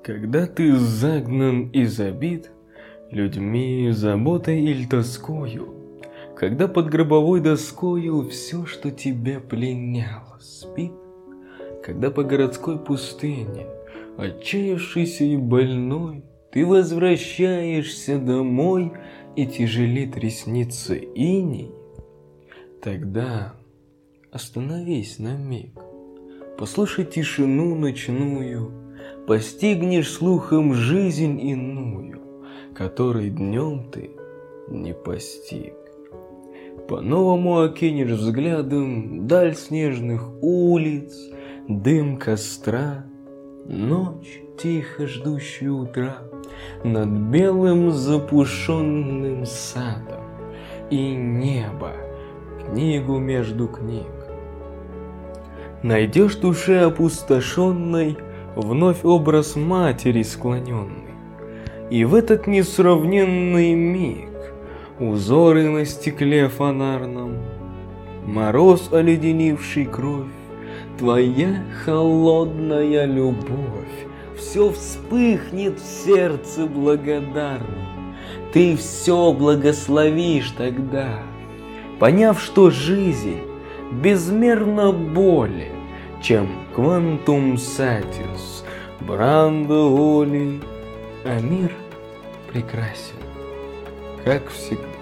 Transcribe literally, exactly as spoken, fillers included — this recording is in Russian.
Когда ты загнан и забит людьми, заботой или тоскою, когда под гробовой доскою все, что тебя пленяло, спит, когда по городской пустыне, отчаявшийся и больной, ты возвращаешься домой, и тяжелит ресницы иней, тогда остановись на миг, послушай тишину ночную, постигнешь слухом жизнь иную, которой днем ты не постиг. По-новому окинешь взглядом даль снежных улиц, дым костра, ночь, тихо ждущая утра, над белым запушенным садом, и небо, книгу между книг. Найдешь душе опустошенной вновь образ матери склоненной, и в этот несравненный миг узоры на стекле фонарном, мороз, оледенивший кровь, твоя холодная любовь, все вспыхнет в сердце благодарно, ты все благословишь тогда, поняв, что жизнь безмерно более, чем квантум сатиус, бранда оли, а мир прекрасен, как всегда.